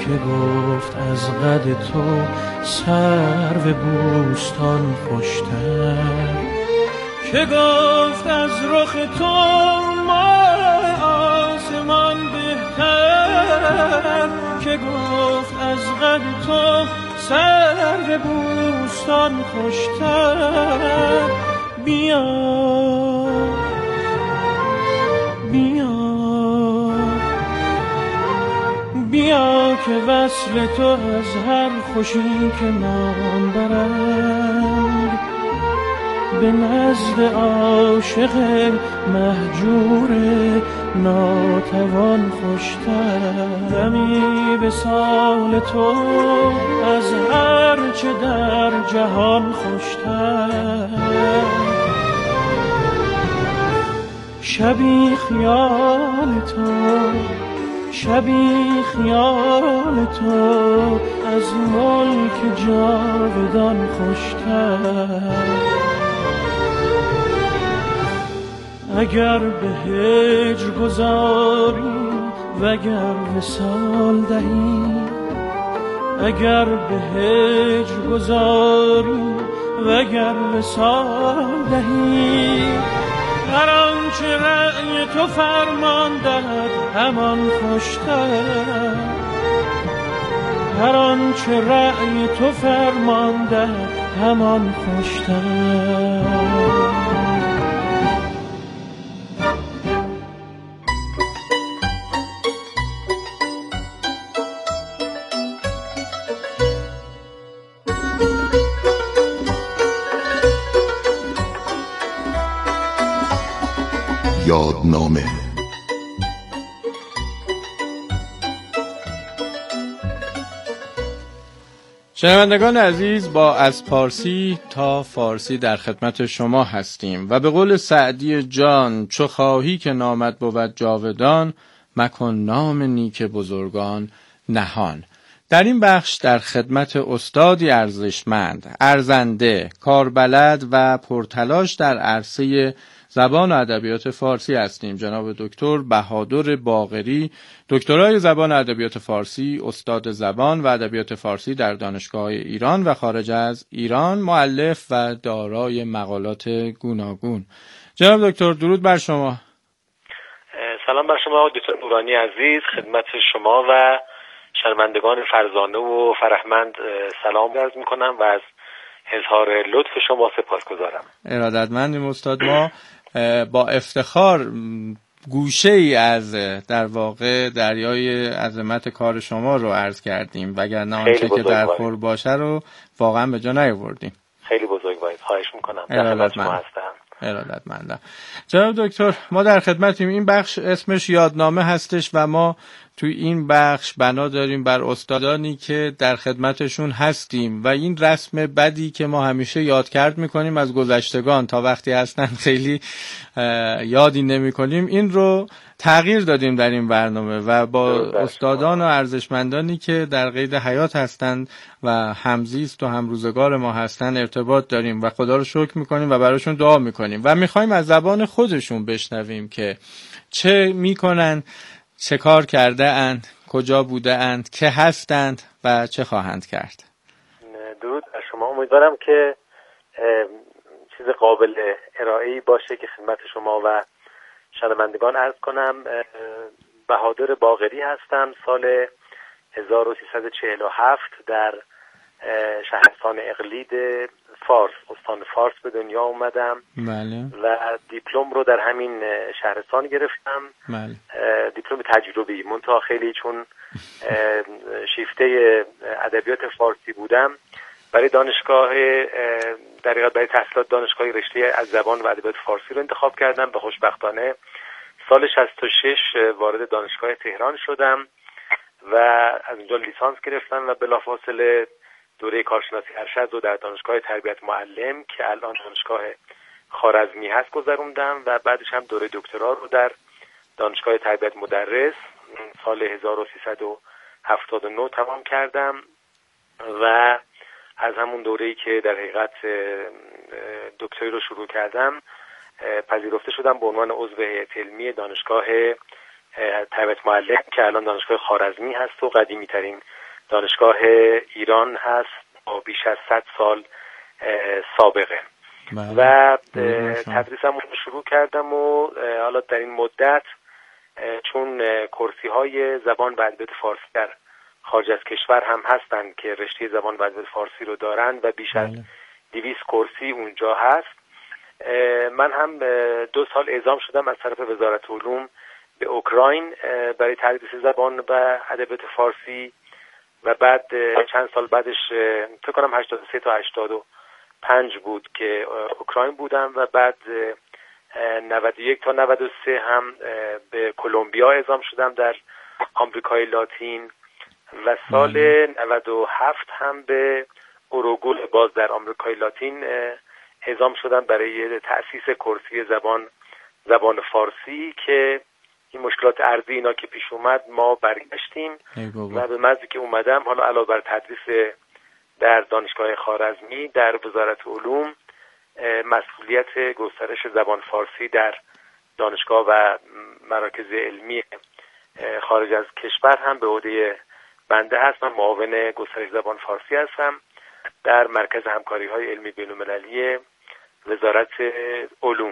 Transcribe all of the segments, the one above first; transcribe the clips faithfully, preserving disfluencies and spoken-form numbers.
که گفت از قد تو سرو بوستان خوشتر، که گفت از رخ تو ماه آسمان بهتر، که گفت از قد تو سرو بوستان خوشتر. بیا بیا بیا که وصل تو از هر خوشی که نام برند به نزد عاشق مهجور ناتوان خوشتر. دمی به سال تو از هر چه در جهان خوشتر. شبی خیال تو شبی خیال تو از ملک جاودان خوشتر. اگر به هجر گذاری وگر وصال دهی، اگر به هجر گذاری وگر وصال دهی، هر آنچه رأی تو فرمان دهد همان خوشتر. هر آنچه رأی تو فرمان دهد همان خوشتر. یادنامه. شنوندگان عزیز، با از پارسی تا فارسی در خدمت شما هستیم و به قول سعدی جان، چو خواهی که نامت بود جاودان، مکن نام نیک بزرگان نهان. در این بخش در خدمت استادی ارزشمند، ارزنده، کاربلد و پرتلاش در عرصه زبان و ادبیات فارسی هستیم. جناب دکتر بهادر باقری، دکترای زبان و ادبیات فارسی، استاد زبان و ادبیات فارسی در دانشگاه ایران و خارج از ایران، مؤلف و دارای مقالات گوناگون. جناب دکتر درود بر شما. سلام بر شما دکتر نورانی عزیز، خدمت شما و شنوندگان فرزانه و فرهمند سلام عرض می‌کنم و از اظهار لطف شما سپاسگزارم. ارادتمندیم استاد. ما با افتخار گوشه ای از در واقع دریای عظمت کار شما رو عرض کردیم، وگرنه آنچه که در خور باشه رو واقعا به جا نیاوردیم. خیلی بزرگوارید، خواهش میکنم. در خدمت شما هستم. ارادتمندم. جناب دکتر، ما در خدمتیم. این بخش اسمش یادنامه هستش و ما توی این بخش بنا داریم بر استادانی که در خدمتشون هستیم و این رسم بدی که ما همیشه یاد کرد میکنیم از گذشتگان تا وقتی هستن خیلی یادی نمیکنیم، این رو تغییر دادیم در این برنامه و با استادان و ارزشمندانی که در قید حیات هستند و همزیست و همروزگار ما هستند ارتباط داریم و خدا رو شکر میکنیم و براشون دعا میکنیم و میخوایم از زبان خودشون بشنویم که چه میکنن، چه کار کرده اند، کجا بوده اند، که هستند و چه خواهند کرد. درود بر شما. امیدوارم که چیز قابل ارائه‌ای باشه که خدمت شما و شنوندگان عرض کنم. بهادر باقری هستم. سال هزار و سیصد و چهل و هفت در شهرستان اقلید فارس، استان فارس به دنیا اومدم. بله. و دیپلم رو در همین شهرستان گرفتم. بله. دیپلم تجربی، منتها خیلی چون شیفته ادبیات فارسی بودم، برای دانشگاه در حقیقت برای تحصیلات دانشگاه رشته از زبان و ادبیات فارسی رو انتخاب کردم و خوشبختانه سال شصت و شش وارد دانشگاه تهران شدم و از اونجا لیسانس گرفتم و بلافاصله دوره کارشناسی ارشد رو در دانشگاه تربیت معلم که الان دانشگاه خوارزمی هست گذروندم و بعدش هم دوره دکترا رو در دانشگاه تربیت مدرس سال هزار و سیصد و هفتاد و نه تمام کردم و از همون دوره‌ای که در حقیقت دکتری رو شروع کردم پذیرفته شدم به عنوان عضو هیئت علمی دانشگاه تربیت معلم که الان دانشگاه خوارزمی هست و قدیمی ترین دانشگاه ایران هست با بیش از صد سال سابقه. بله. و تدریسم رو شروع کردم و حالا در این مدت چون کرسی های زبان و ادبیات فارسی در خارج از کشور هم هستن که رشته زبان و ادبیات فارسی رو دارن و بیش از دویست کرسی اونجا هست، من هم دو سال اعزام شدم از طرف وزارت علوم به اوکراین برای تدریس زبان و ادبیات فارسی و بعد چند سال بعدش فکر کنم هشتاد و سه تا هشتاد و پنج بود که اوکراین بودم و بعد نود و یک تا نود و سه هم به کلمبیا اعزام شدم در آمریکای لاتین و سال نود و هفت هم به اوروگول باز در آمریکای لاتین اعزام شدم برای تأسیس کرسی زبان زبان فارسی که این مشکلات ارضی اینا که پیش اومد ما برگشتیم و به محضی که اومدم حالا علاوه بر تدریس در دانشگاه خوارزمی در وزارت علوم مسئولیت گسترش زبان فارسی در دانشگاه و مراکز علمی خارج از کشور هم به عهده بنده هست. من معاون گسترش زبان فارسی هستم در مرکز همکاری های علمی بین‌المللی وزارت علوم.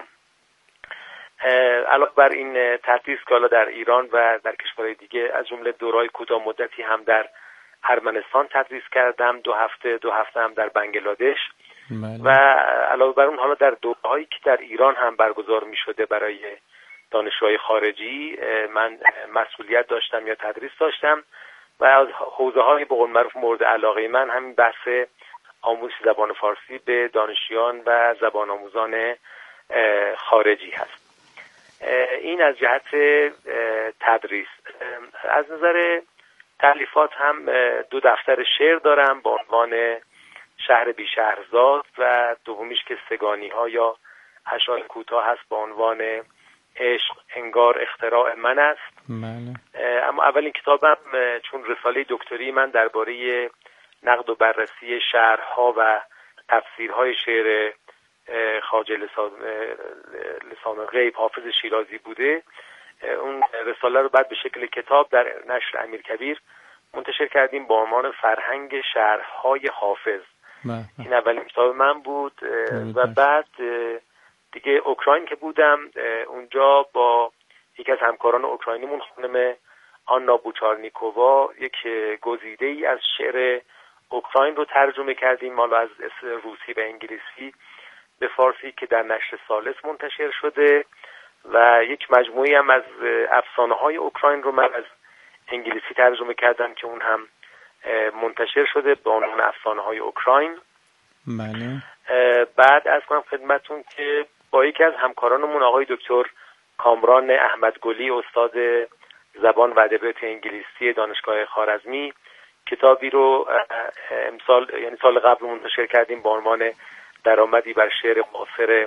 علاوه بر این تدریس که حالا در ایران و در کشورهای دیگه از جمله دورهای کوتاه مدتی هم در ارمنستان تدریس کردم، دو هفته دو هفته هم در بنگلادش مالی. و علاوه بر اون حالا در دورهایی که در ایران هم برگزار می شده برای دانشجوهای خارجی من مسئولیت داشتم یا تدریس داشتم و از حوزه های به قول معروف مورد علاقه من همین بحث آموزش زبان فارسی به دانشجویان و زبان آموزان خارجی هست. این از جهت تدریس. از نظر تألیفات هم دو دفتر شعر دارم با عنوان شهر بی شهرزاد و دومیش که سگانی ها یا اشعار کوتاه هست با عنوان عشق انگار اختراع من است. بله. اما اولین کتابم چون رساله دکتری من درباره نقد و بررسی شعرها و تفسیرهای شعر خواجه لسان لسان غیب حافظ شیرازی بوده، اون رساله رو بعد به شکل کتاب در نشر امیرکبیر منتشر کردیم با عنوان فرهنگ شعرهای حافظ. بله. این اولین کتاب من بود و بعد دیگه اوکراین که بودم اونجا با یکی از همکاران اوکراینیمون خانم آنا بوچارنیکووا یک گزیده ای از شعر اوکراین رو ترجمه کردیم، حالا از روسی و انگلیسی به فارسی که در نشر ثالث منتشر شده و یک مجموعی هم از افسانه های اوکراین رو من از انگلیسی ترجمه کردم که اون هم منتشر شده به عنوان افسانه های اوکراین. بله. بعد از کنم خدمتون که با یکی از همکارانمون آقای دکتر کامران احمدگلی استاد زبان و ادبیات انگلیسی دانشگاه خوارزمی کتابی رو امسال یعنی سال قبل منتشر کردیم با عنوان درآمدی بر شعر معاصر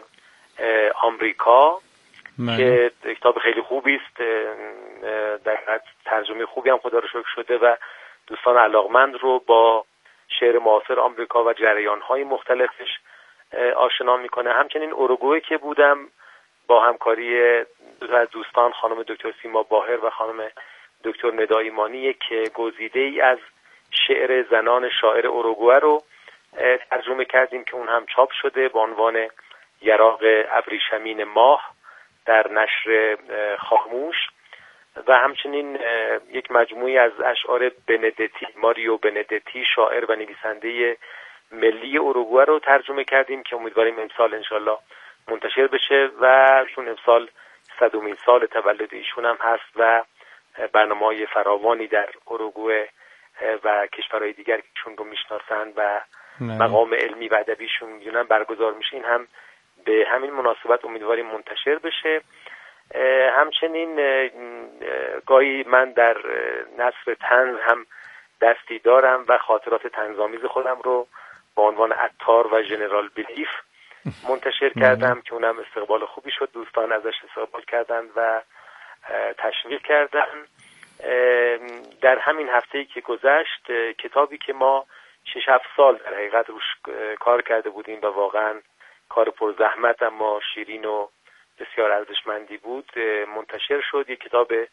آمریکا که کتاب خیلی خوبی است، در ترجمه خوبی هم خدا رو شکر شده و دوستان علاقمند رو با شعر معاصر آمریکا و جریان‌های مختلفش آشنا میکنه. همچنین اوروگوئه که بودم با همکاری دو تا از دوستان خانم دکتر سیما باهر و خانم دکتر ندا ایمانی یک گزیده ای از شعر زنان شاعر اوروگوئه رو ترجمه کردیم که اون هم چاپ شده با عنوان یراق ابریشمین ماه در نشر خاموش و همچنین یک مجموعی از اشعار بندتی ماریو بندتی شاعر و نویسنده ملی اوروگوئه رو ترجمه کردیم که امیدواریم امسال انشالله منتشر بشه و چون امسال صدومین سال تولد ایشون هم هست و برنامه‌های فراوانی در اوروگوئه و کشورهای دیگر که ایشون رو میشناسن و مقام علمی و ادبیشون میدونن برگزار میشه، این هم به همین مناسبت امیدواریم منتشر بشه. همچنین گاهی من در نثر طنز هم دستی دارم و خاطرات طنزآمیز خودم رو با عنوان عطار و ژنرال بلیف منتشر کردم که اونم استقبال خوبی شد، دوستان ازش استقبال کردند و تشویق کردن. در همین هفته‌ای که گذشت کتابی که ما شش هفت سال در حقیقت روش کار کرده بودیم و واقعا کار پرزحمت اما شیرین و بسیار ارزشمندی بود منتشر شد. یک کتاب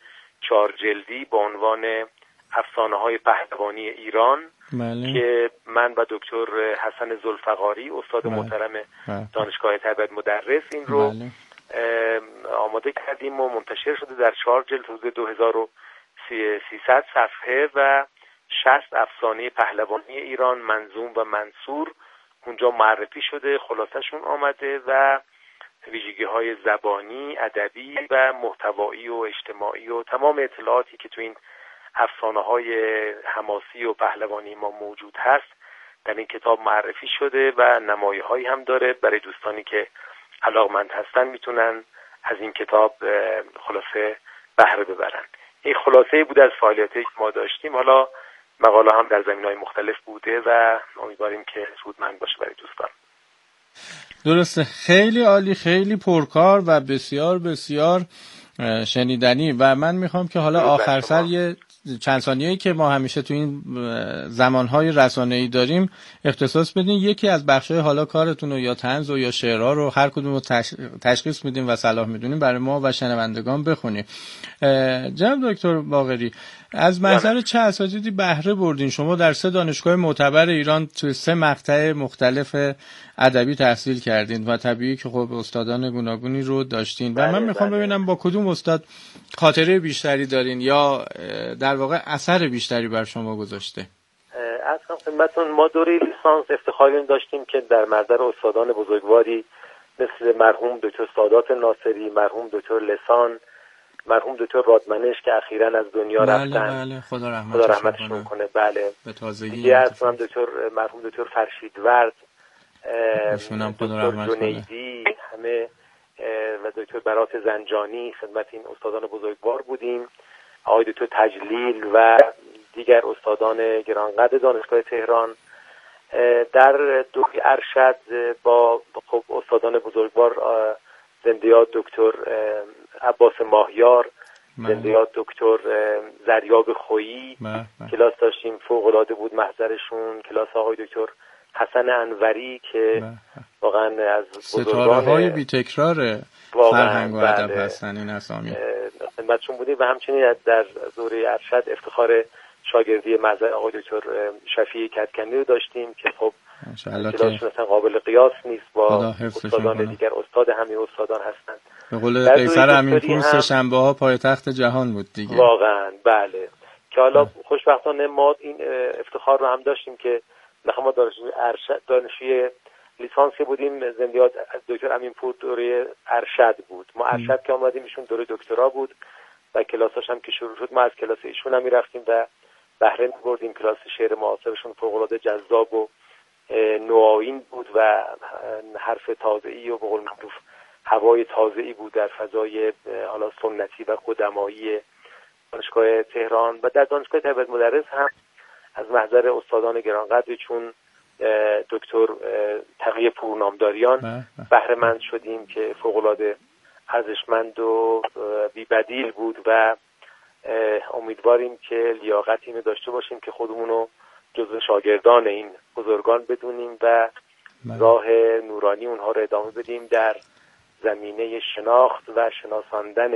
چهار جلدی با عنوان افسانه های پهلوانی ایران بله. که من و دکتر حسن ذوالفقاری استاد بله. محترم بله. دانشگاه تربیت مدرس این رو بله. آماده کردیم و منتشر شده در چهار جلد حدود دو هزار و سیصد صفحه و شصت افسانه پهلوانی ایران منظوم و منثور اونجا معرفی شده، خلاصشون آمده و ویژگی های زبانی، ادبی و محتوایی و اجتماعی و تمام اطلاعاتی که تو این افسانه های حماسی و پهلوانی ما موجود هست در این کتاب معرفی شده و نمایه هایی هم داره. برای دوستانی که علاقمند هستن میتونن از این کتاب خلاصه بهره ببرن. این خلاصه بود از فعالیتی که ما داشتیم. حالا مقاله هم در زمینه‌های مختلف بوده و امیدواریم که سودمند باشه برای دوستان. درسته، خیلی عالی، خیلی پرکار و بسیار بسیار شنیدنی و من میخوام که حالا آخر سر یه چند ثانیه‌ای که ما همیشه تو این زمانهای رسانه‌ای داریم اختصاص بدین یکی از بخش‌های حالا کارتون رو یا طنز و یا شعرها رو هر کدوم رو تشخیص میدیم و صلاح میدونیم برای ما و شنوندگان بخونیم. جناب دکتر باقری، از محضر چه اساتیدی بهره بردین؟ شما در سه دانشگاه معتبر ایران تو سه مقطع مختلف ادبی تحصیل کردین و طبیعی که خب استادان گوناگونی رو داشتین و من میخوام ببینم با کدوم استاد خاطره بیشتری دارین یا در واقع اثر بیشتری بر شما گذاشته؟ از خدمتتون ما دوره لیسانس افتخاری داشتیم که در معرض استادان بزرگواری مثل مرحوم دکتر سادات ناصری، مرحوم دکتر لسان، مرحوم دکتر رادمنش که اخیراً از دنیا بله رفتن. بله خدا رحمتشون خدا رحمتشون کنه. بله. به تازگی. دیگه اصلا دکتر مرحوم دکتر فرشیدورد، دکتر جنیدی، همه و دکتر برات زنجانی خدمت این استادان بزرگوار بودیم. آقای دکتر تجلیل و دیگر استادان گرانقدر دانشگاه تهران. در دوره ارشد با خب استادان بزرگوار زنده یاد دکتر عباس ماهیار، زنده یاد دکتر زریاب خویی کلاس داشتیم، فوق العاده بود محضرشون. کلاس آقای دکتر حسن انوری که واقعا از ستاره های بی تکرار فرهنگ و ادب هستن این اسامی خدمتشون بودیم و همچنین در دوره ارشد افتخار شاگردی محضر آقای دکتر شفیعی کدکنی رو داشتیم که خب کلاسشون اصلا قابل قیاس نیست با استادان دیگر. استاد همین استادان هستند. به قول قیصر امینپور سه شنبه ها پایتخت جهان بود دیگه. واقعا بله. که حالا خوشبختانه ما این افتخار رو هم داشتیم که ما دانشجوی ارشد دانشجوی لیسانس بودیم. زندیات دکتر امینپور دوره ارشد بود، ما ارشد که آمدیم ایشون دوره دکترا بود و کلاساش هم که شروع شد ما از کلاس ایشون هم میرفتیم و بهره می‌بردیم. کلاس شعر معاصرشون فوق‌العاده جذاب و نوآیین بود و حرف تازه‌ای و به قول معروف هوای تازه‌ای بود در فضای حالا سنتی و قدمایی دانشگاه تهران. و در دانشگاه تربیت مدرس هم از محضر استادان گرانقدری چون دکتر تقی پورنامداریان بهره مند شدیم که فوق‌العاده ارزشمند و بی‌بدیل بود و امیدواریم که لیاقتی اینو داشته باشیم که خودمونو جزو شاگردان این بزرگان بدونیم و راه نورانی اونها رو ادامه بدیم در زمینه شناخت و شناساندن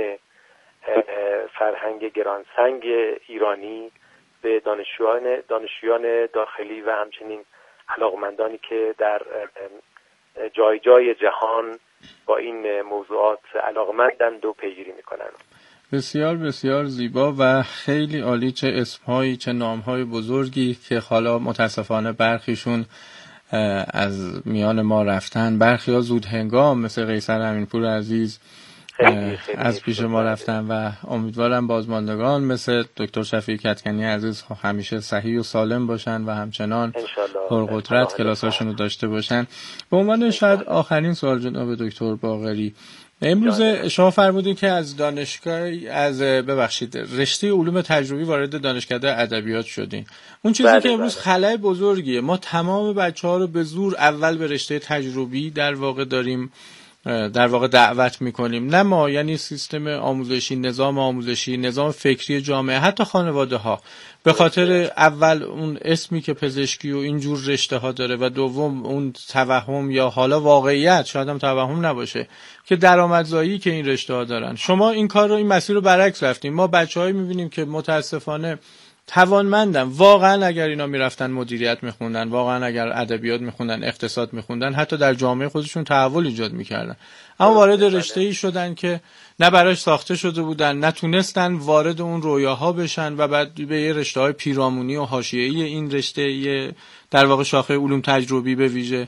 فرهنگ گرانسنگ ایرانی به دانشجویان دانشجویان داخلی و همچنین علاقمندانی که در جای جای جهان با این موضوعات علاقمندند و پیگیری میکنند. بسیار بسیار زیبا و خیلی عالی. چه اسمهایی چه نامهای بزرگی که حالا متاسفانه برخیشون از میان ما رفتن، برخی ها زود هنگام مثل قیصر امینپور عزیز خیلی خیلی از پیش ما رفتن و امیدوارم بازماندگان مثل دکتر شفیعی کدکنی عزیز همیشه صحیح و سالم باشن و همچنان پرقدرت کلاساشون رو داشته باشن. به عنوان شاید آخرین سوال جناب دکتر باقری، امروز شما فرمودید که از دانشگاه از ببخشید رشته علوم تجربی وارد دانشکده ادبیات شدین. اون چیزی بله که امروز بله. خلأ بزرگیه. ما تمام بچه‌ها رو به زور اول به رشته تجربی در واقع داریم در واقع دعوت میکنیم، نه ما، یعنی سیستم آموزشی، نظام آموزشی، نظام فکری جامعه، حتی خانواده ها، به خاطر اول اون اسمی که پزشکی و اینجور رشته ها داره و دوم اون توهم یا حالا واقعیت، شاید هم توهم نباشه، که درآمدزایی که این رشته ها دارن. شما این کار رو، این مسیر رو برعکس رفتیم. ما بچه‌هایی می‌بینیم که متاسفانه توانمندن، واقعا اگر اینا میرفتن مدیریت میخوندن، واقعا اگر ادبیات میخوندن، اقتصاد میخوندن، حتی در جامعه خودشون تحول ایجاد میکردن، اما وارد رشته‌ای شدن که نه براش ساخته شده بودن، نتونستن وارد اون رویاها بشن و بعد به یه رشته‌های پیرامونی و حاشیه‌ای این رشته در واقع شاخه علوم تجربی به ویژه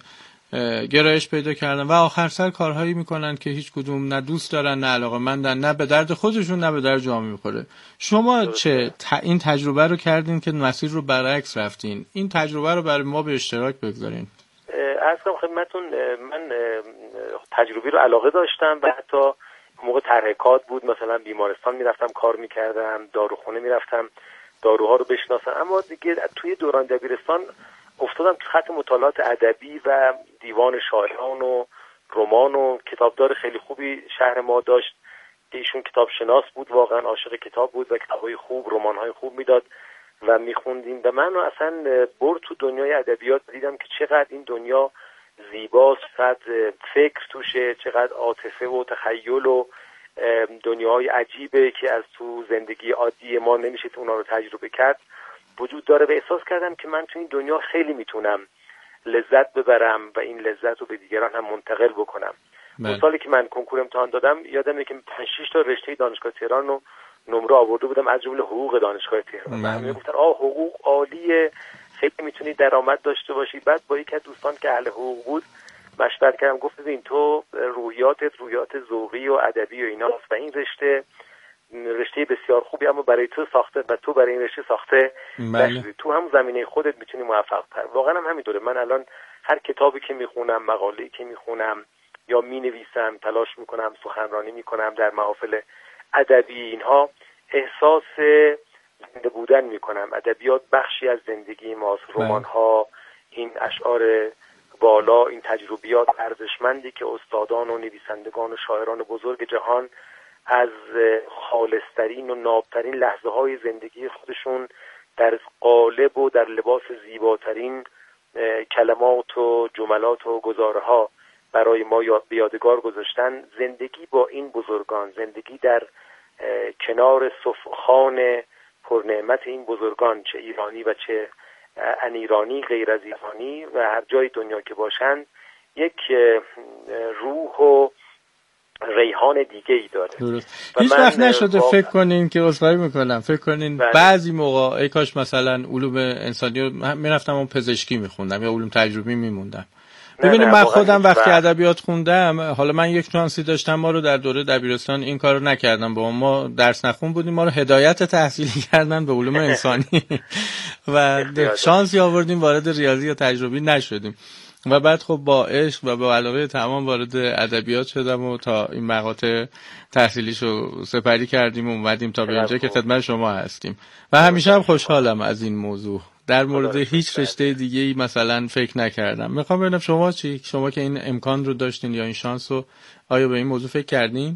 گرایش پیدا کردن و آخر سر کارهایی میکنن که هیچ کدوم نه دوست دارن، نه علاقه‌مندن، نه به درد خودشون، نه به درد جامعه میخوره. شما چه ت... این تجربه رو کردین که مسیر رو برعکس رفتین؟ این تجربه رو برای ما به اشتراک بگذارین. عرض کنم خدمتتون، من تجربه رو علاقه داشتم و حتی موقع طرح کاد بود، مثلا بیمارستان میرفتم کار میکردم، داروخونه میرفتم داروها رو بشناسم، اما دیگه توی دوران دبیرستان افتادم تو خط مطالعات ادبی و دیوان شاعران و رمان و کتابدار خیلی خوبی شهر ما داشت که ایشون کتاب شناس بود، واقعا عاشق کتاب بود و کتابای خوب، رمان‌های خوب میداد و میخوندیم و من اصلا برد تو دنیای ادبیات. دیدم که چقدر این دنیا زیباست، چقدر فکر توشه، چقدر عاطفه و تخیل و دنیاهای عجیبه که از تو زندگی عادی ما نمیشه اونا رو تجربه کرد وجود داره و احساس کردم که من تو این دنیا خیلی میتونم لذت ببرم و این لذت رو به دیگران هم منتقل بکنم. اون سالی که من کنکور امتحان دادم یادمه که پنج شش تا رشته دانشگاه تهران رو نمره آورده بودم، از جمله حقوق دانشگاه تهران. من گفتن آ حقوق عالیه، خیلی میتونی درآمد داشته باشی. بعد با یک از دوستان که اهل حقوق بود مشورت کردم، گفت ببین تو روحیاتت روحیات ذوقی و ادبی و ایناست و این رشته رشته بسیار خوبی اما برای تو ساخته و تو برای این رشته ساخته نشدی، تو هم زمینه خودت میتونی موفق تر. واقعا هم همینطوره. من الان هر کتابی که میخونم، مقاله‌ای که میخونم یا مینویسم، تلاش میکنم، سخنرانی میکنم در محافل ادبی، اینها احساس زنده بودن میکنم. ادبیات بخشی از زندگی ماست. رمان‌ها، این اشعار بالا، این تجربیات ارزشمندی که استادان و نویسندگان و شاعران بزرگ جهان از خالصترین و نابترین لحظه های زندگی خودشون در قالب و در لباس زیباترین کلمات و جملات و گزاره ها برای ما یاد بیادگار گذاشتن. زندگی با این بزرگان، زندگی در کنار صفخان پرنعمت این بزرگان، چه ایرانی و چه ان ایرانی، غیر از ایرانی و هر جای دنیا که باشند، یک روح و ریحان دیگه ای داره. هیچ وقت نشده واقع... فکر کنین که عذرخواهی میکنم، فکر کنین بله. بعضی موقع ای کاش مثلا علوم انسانی رو میرفتم اون پزشکی میخوندم یا علوم تجربی میموندم. ببینید من خودم وقتی ادبیات خوندم، حالا من یک شانسی داشتم، ما رو در دوره دبیرستان این کارو نکردن، با ما درس نخون بودیم، ما رو هدایت تحصیلی کردن به علوم انسانی و شانسی آوردیم وارد ریاضی یا تجربی نشدیم و بعد خب با عشق و با علاقه تمام وارد ادبیات شدم و تا این مقاطع تحصیلیشو سپری کردیم و اومدیم تا به اینجا که خدمت شما هستیم و همیشه هم خوشحالم از این موضوع. در مورد هیچ رشته دیگه‌ای مثلا فکر نکردم. میخوام ببینم شما چی؟ شما که این امکان رو داشتین یا این شانس رو، آیا به این موضوع فکر کردین؟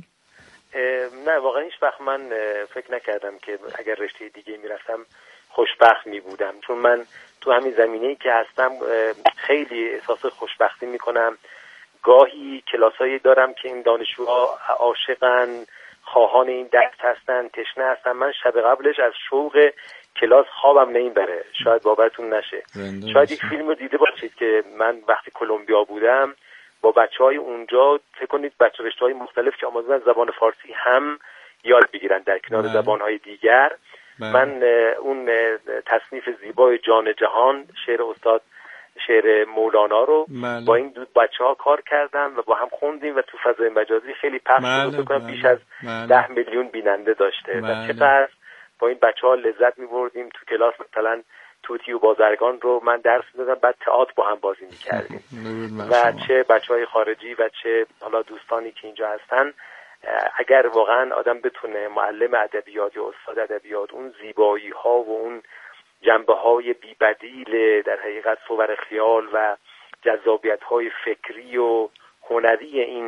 نه واقعا هیچ وقت من فکر نکردم که اگر رشته دیگه میرفتم خوشبخت میبودم، چون من تو همین زمینه‌ای که هستم خیلی احساس خوشبختی میکنم. گاهی کلاسایی دارم که این دانشجوها عاشقن، خواهان این درس هستن، تشنه هستن. من شب قبلش از شوق کلاس خوابم نمیبره. شاید باورتون نشه، شاید یک فیلم رو دیده باشید که من وقتی کلمبیا بودم با بچهای اونجا، فکر کنید بچه رشته‌های مختلف که آموزش زبان فارسی هم یاد بگیرن در کنار زبان‌های دیگر. بله. من اون تصنیف زیبای جان جهان، شعر استاد شعر مولانا رو بله. با این دو بچه‌ها کار کردم و با هم خوندیم و تو فضای مجازی خیلی پخش شد. فکر کنم بیش از بله. ده میلیون بیننده داشته بله. و چقدر با این بچه‌ها لذت می‌بردیم. تو کلاس مثلا توتی و بازرگان رو من درس می‌دادم، بعد تئاتر با هم بازی می‌کردیم و چه بچه‌های خارجی و چه حالا دوستانی که اینجا هستن. اگر واقعا آدم بتونه، معلم ادبیات یا استاد ادبیات، اون زیبایی ها و اون جنبه های بی‌بدیل در حقیقت صور خیال و جذابیت های فکری و هنری این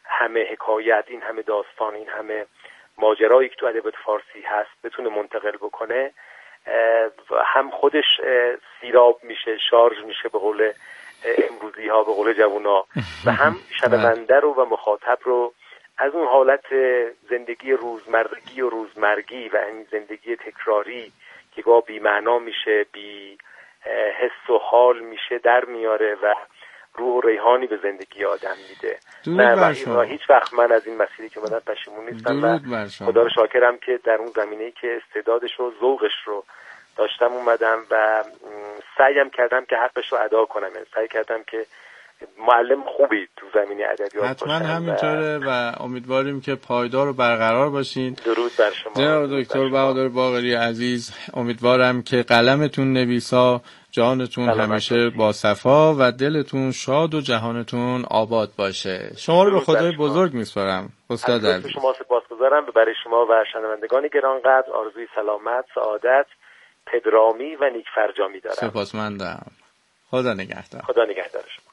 همه حکایت، این همه داستان، این همه ماجرایی که تو ادبیات فارسی هست بتونه منتقل بکنه، هم خودش سیراب میشه، شارژ میشه به قول امروزی ها، به قول جوونا، و هم شنونده رو و مخاطب رو از اون حالت زندگی روزمرگی و روزمرگی و این زندگی تکراری که گاه بی معنا میشه، بی حس و حال میشه، در میاره و روح و ریحانی به زندگی آدم میده. نه و هیچ وقت من از این مسیری که اومدم پشیمون نیستم و خدا رو شاکرم که در اون زمینه‌ای که استعدادش رو، ذوقش رو داشتم اومدم و سعیم کردم که حقش رو ادا کنم. یعنی سعی کردم که معلم خوبی تو زمینه ادبیات باشم. حتما همینطوره و... و امیدواریم که پایدار و برقرار باشین. درود بر شما جناب دکتر بهادر باقری عزیز. امیدوارم که قلمتون نویسا، جانتون همیشه با صفا و دلتون شاد و جهانتون آباد باشه. شما رو به خدای بزرگ میسپارم استاد عزیز. شما سپاسگزارم. برای شما و شنوندگان گرانقدر آرزوی سلامت، سعادت، پدرامی و نیک فرجامی دارم. سپاسمندم. خدا نگهدار. خدا نگهدار شما.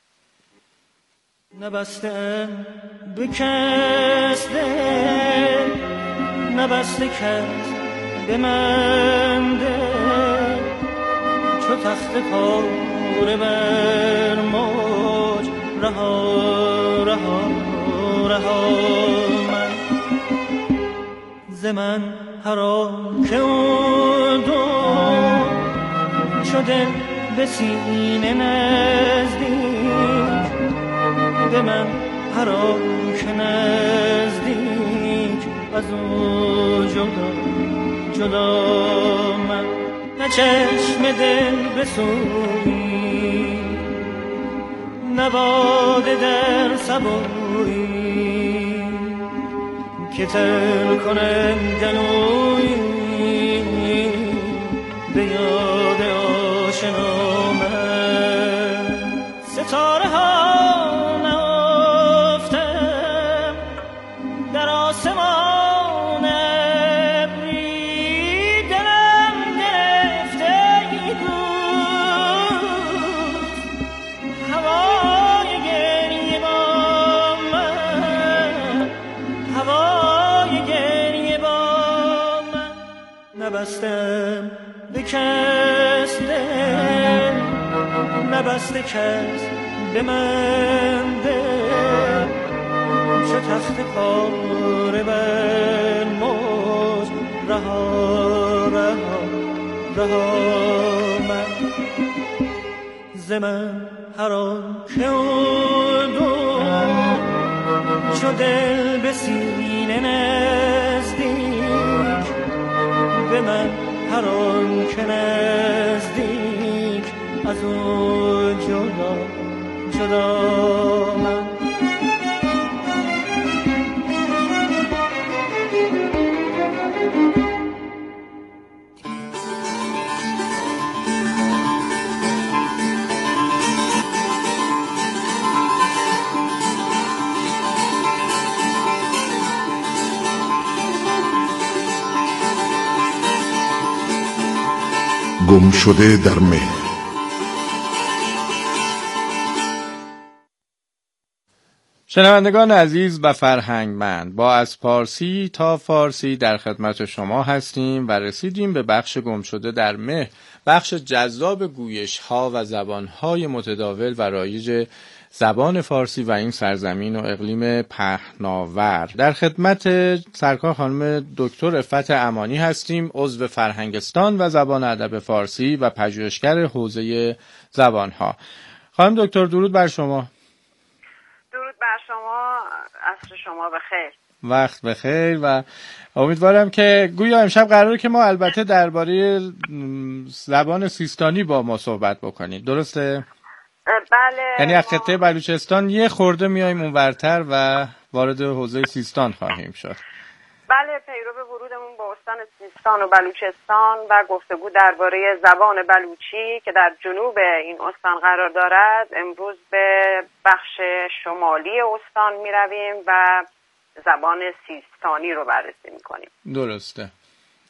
نبسته بکسته نبسته کس به من ده چو تخت پاره بر موج رها رها رها من ز من حرام که اون دو شده به سینه نزدیک به من حرام که نزدیک از او جدا جدا من نه چشم دل بسوی نه باده در سبوی که تل کنن گلوی به یاد آشنا من ستاره ها نبستم به کس دل نبسته کس به من دل چو تخت پاره بر موج رها رها رها من ز من حرام که اون دو چو دل به سینه نزدیک به من حرام که نزدیک از اون جدا جدا من گم شده در مهر. شنوندگان عزیز و فرهنگمند، با از پارسی تا فارسی در خدمت شما هستیم و رسیدیم به بخش گم شده در مهر، بخش جذاب گویش ها و زبان های متداول و رایج زبان فارسی و این سرزمین و اقلیم پهناور. در خدمت سرکار خانم دکتر عفت امانی هستیم، عضو فرهنگستان و زبان ادب فارسی و پژوهشگر حوزه زبانها. خانم دکتر درود بر شما. درود بر شما، عصر شما بخیر. وقت بخیر و امیدوارم که گویا امشب قراره که ما البته درباره زبان سیستانی با ما صحبت بکنید، درسته؟ بله. یعنی از خطه بلوچستان یه خورده میایم اونورتر و وارد حوزه سیستان خواهیم شد. بله، پیرو ورودمون با استان سیستان و بلوچستان و گفتگو درباره زبان بلوچی که در جنوب این استان قرار دارد. امروز به بخش شمالی استان میرویم و زبان سیستانی رو بررسی میکنیم. درسته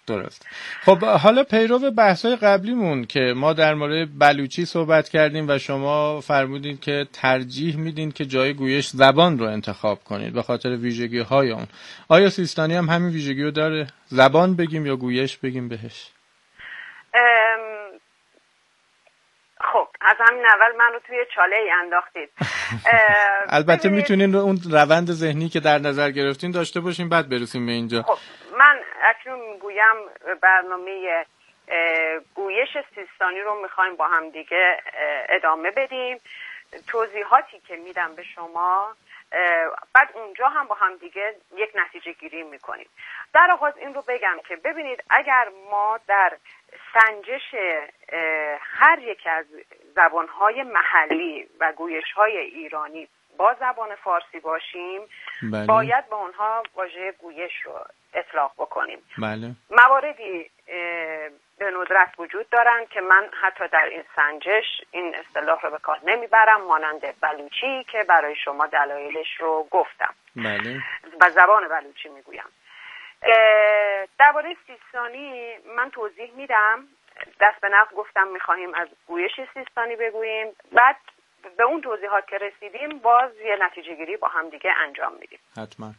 درست. خب حالا پیرو بحث‌های قبلیمون که ما در مورد بلوچی صحبت کردیم و شما فرمودید که ترجیح میدین که جای گویش زبان رو انتخاب کنید به خاطر ویژگی‌های اون. آیا سیستانی هم همین ویژگی رو داره؟ زبان بگیم یا گویش بگیم بهش؟ ام... خب از همین اول من رو توی چاله ای انداختید. البته میتونین اون روند ذهنی که در نظر گرفتین داشته باشین بعد برسیم به اینجا. خب من اکنون میگویم برنامه گویش سیستانی رو میخوایم با هم دیگه ادامه بدیم. توضیحاتی که میدم به شما بعد اونجا هم با هم دیگه یک نتیجه گیری میکنیم. در آغاز این رو بگم که ببینید اگر ما در سنجش هر یک از زبانهای محلی و گویشهای ایرانی با زبان فارسی باشیم بله. باید به اونها واژه گویش رو اطلاق بکنیم. بله. مواردی به ندرت وجود دارن که من حتی در این سنجش این اصطلاح رو به کار نمیبرم، مانند بلوچی که برای شما دلایلش رو گفتم. بله. و زبان بلوچی میگویم. درباره سیستانی من توضیح میدم. دست به نقل گفتم میخواهیم از گویش سیستانی بگوییم، بعد به اون توضیحات که رسیدیم باز یه نتیجه گیری با هم دیگه انجام میدیم. حتما.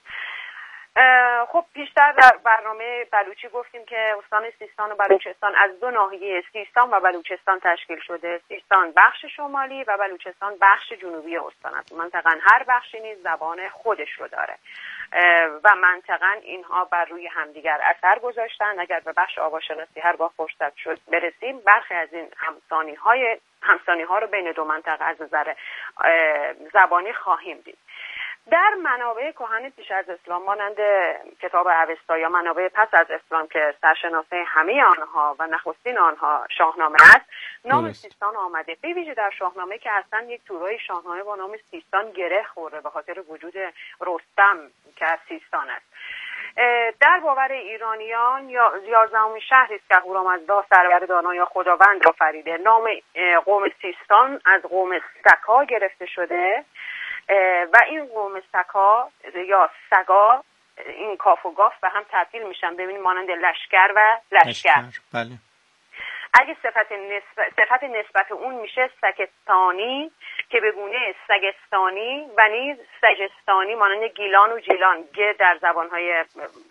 خب بیشتر در برنامه بلوچی گفتیم که استان سیستان و بلوچستان از دو ناحیه سیستان و بلوچستان تشکیل شده. سیستان بخش شمالی و بلوچستان بخش جنوبی استان است. منطقاً هر بخشی نیز زبان خودش رو داره و منطقاً اینها بر روی همدیگر اثر گذاشتن. اگر به بخش آواشناسی هرگاه فرصت شد برسیم برخی از این همسانی های همسانی ها رو بین دو منطقه از نظر زبانی خواهیم دید. در منابع کهن پیش از اسلام مانند کتاب اوستا یا منابع پس از اسلام که سرشناسه همه آنها و نخستین آنها شاهنامه است، نام سیستان آمده. به ویژه در شاهنامه که اصلا یک تورای شاهنامه با نام سیستان گره خورده به خاطر وجود رستم که از سیستان است. در باور ایرانیان یا یازدهمین شهری است که هورامزدا سرور دانا یا خداوند را فریده. نام قوم سیستان از قوم سکا گرفته شده و این قوم سکا یا سگا این کاف و گاف به هم تبدیل میشن. ببینید مانند لشکر و لشکر. بله. اگه صفت نسبت صفت نسبت اون میشه سگستانی که به گونه سگستانی و نیز سجستانی مانند گیلان و جیلان. گ در زبانهای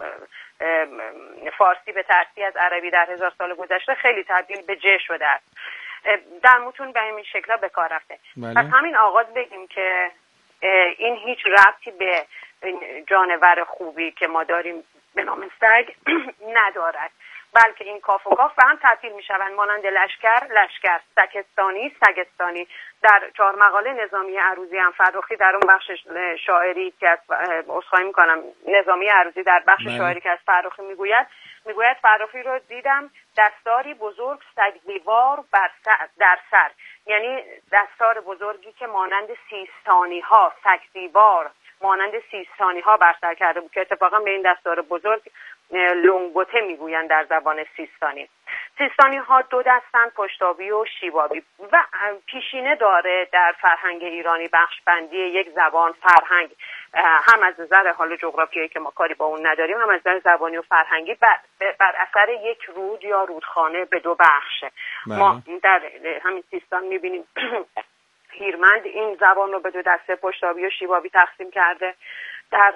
فارسی به ترتیب از عربی در هزار سال گذشته خیلی تبدیل به ج شده است. در متون به این شکل به کار رفته. بله. پس همین آغاز بگیم که این هیچ ربطی به جانور خوبی که ما داریم به نام سگ ندارد، بلکه این کاف و کاف به هم تبدیل می شوند مانند لشکر لشکر، سگستانی سگستانی. در چهار مقاله نظامی عروضی هم فرخی در اون بخش شاعری که از عذرخواهی میکنم نظامی عروضی در بخش بله. شاعری که از فرخی میگوید میگوید فرخی رو دیدم دستاری بزرگ سگزیوار بر سر در سر، یعنی دستار بزرگی که مانند سیستانی ها سگزیوار مانند سیستانی ها بر سر کرده بود که اتفاقا به این دستار بزرگ لنگوته میگویند در زبان سیستانی. سیستانی ها دو دستن، پشتابی و شیبابی و پیشینه داره در فرهنگ ایرانی بخش بندی یک زبان فرهنگ، هم از نظر حال جغرافیایی که ما کاری با اون نداریم هم از نظر زبانی و فرهنگی بر, بر اثر یک رود یا رودخانه به دو بخشه. بله. ما در همین سیستان میبینیم هیرمند این زبان رو به دو دسته پشتابی و شیبابی تقسیم کرده. در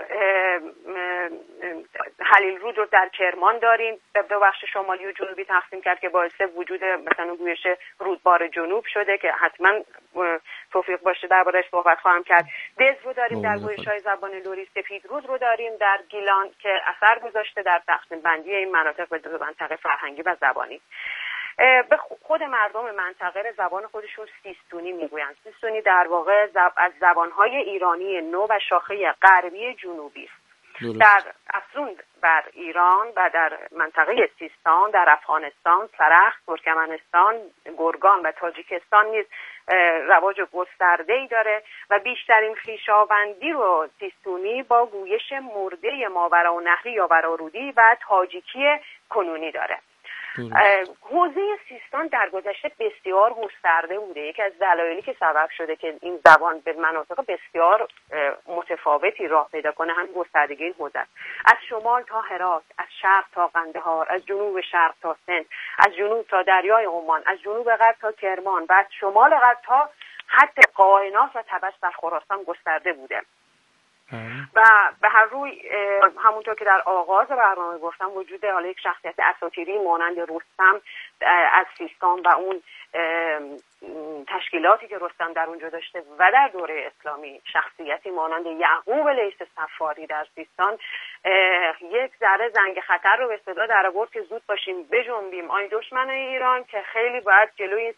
حلیل رود رو در کرمان داریم به دو بخش شمالی و جنوبی تقسیم کرد که باعث وجود مثلا گویش رودبار جنوب شده که حتما توفیق باشه درباره‌اش صحبت خواهم کرد. دز رو داریم در گویش‌های زبان لوری. سپید رود رو داریم در گیلان که اثر گذاشته در تقسیم بندی این مناطق به دو منطقه فرهنگی و زبانی. به خود مردم منطقه زبان خودشون سیستونی میگویند. سیستونی در واقع زب... از زبانهای ایرانی نو و شاخه غربی جنوبی است. در افزون بر ایران و در منطقه سیستان، در افغانستان، سرخ، ترکمنستان، گرگان و تاجیکستان نیز رواج گسترده‌ای داره و بیشترین خویشاوندی رو سیستونی با گویش مرده ماورا و نهری یا ورارودی و تاجیکی کنونی داره. حوزه سیستان در گذشته بسیار گسترده بوده. یکی از دلایلی که سبب شده که این زبان به مناطق بسیار متفاوتی راه پیدا کنه هم گستردگی این حوزه. از شمال تا هرات، از شرق تا قندهار، از جنوب شرق تا سند، از جنوب تا دریای عمان، از جنوب غرب تا کرمان و از شمال غرب تا حتی قائنات و طبس در خراسان گسترده بوده. و به هر روی همونطور که در آغاز برنامه گفتم وجود حالا یک شخصیت اساطیری مانند رستم از سیستان و اون تشکیلاتی که رستم در اونجا داشته و در دوره اسلامی شخصیتی مانند یعقوب لیث صفاری در سیستان یک ذره زنگ خطر رو به صدا در آورد که زود باشیم بجنبیم آی دشمن ایران که خیلی باید جلوی این